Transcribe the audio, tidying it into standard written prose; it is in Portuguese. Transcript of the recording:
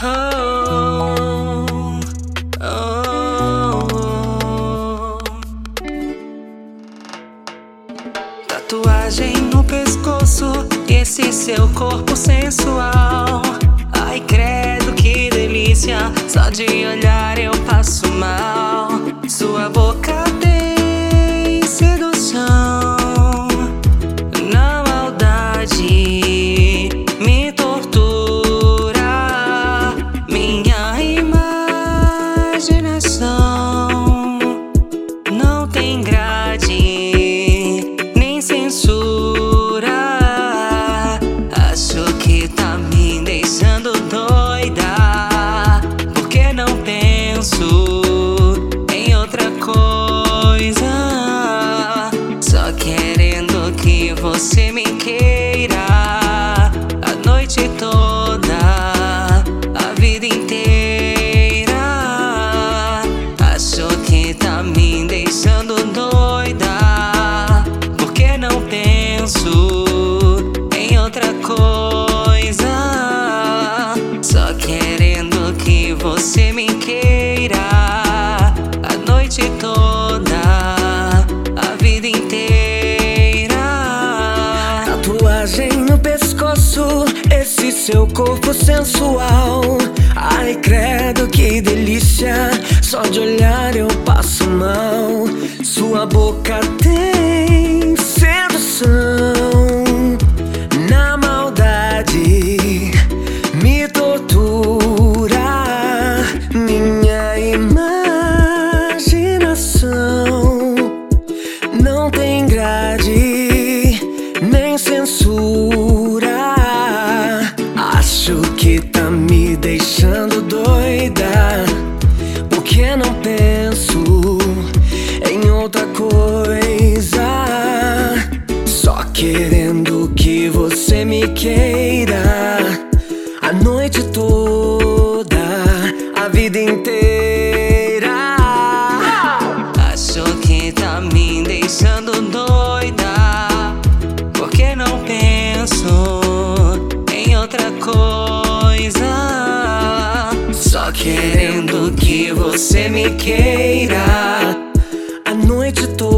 Oh, oh, oh. Tatuagem no pescoço, esse seu corpo sensual. Ai, credo, que delícia, só de olhar eu passo mal. Sua boca tem sedução, na maldade me tortura. Minha imaginação não tem grade nem censura. Acho que tá me deixando doida, porque não penso em outra coisa, só querendo que você me queira a noite toda, a vida inteira. Acho que tá me deixando doida, porque não penso em outra coisa, só querendo que você me queira a noite toda, a vida inteira. Tatuagem no pescoço, esse seu corpo sensual. Ai, credo, que delícia, só de olhar eu passo mal. Sua boca tem sedução, na maldade me tortura. Minha imaginação não tem grade nem censura. Acho que tá me deixando doida, porque não penso em outra coisa, só querendo que você me queira a noite toda, a vida inteira. Acho que tá me deixando doida, porque não penso em outra coisa, só querendo que você me queira A noite toda.